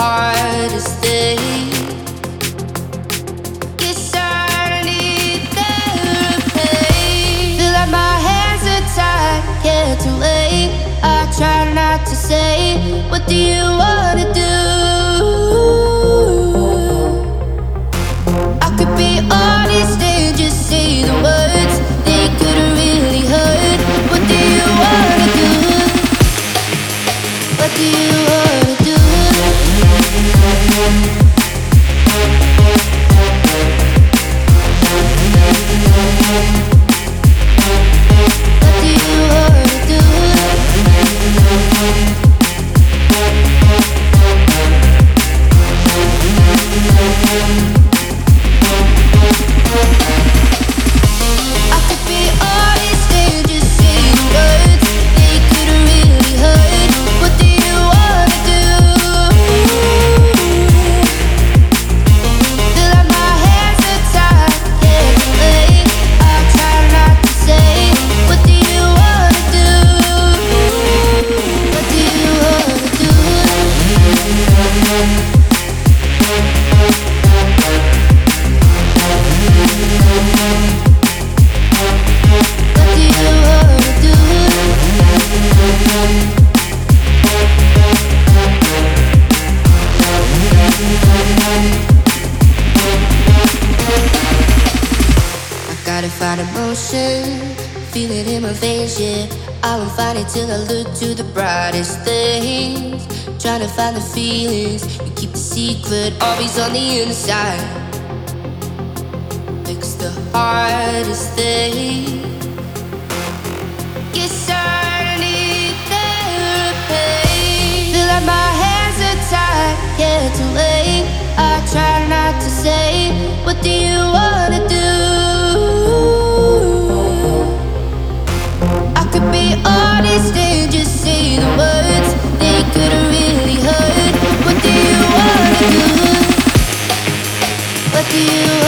hardest thing. Guess I need therapy. Feel like my hands are tied, can't wait. I try not to say, what do you wanna do? I could be honest and just say the words they couldn't really hurt. What do you wanna do? What do you wanna do? What do you wanna do? I could be honest and just say the words they couldn't really hurt. What do you wanna do? Feel like my hands are tied, can't wait. I try not to say, what do you wanna do? What do you wanna do? What do you wanna do? I gotta find emotion, feel it in my veins, yeah. I won't find it till I look to the brightest things. Trying to find the feelings, you keep the secret always on the inside. It's the hardest thing. Yes, I need therapy. Feel like my hands are tied, can't wait. I try not to say, what do you wanna do? I could be honest and just say the words they couldn't really hurt. What do you wanna do? What do you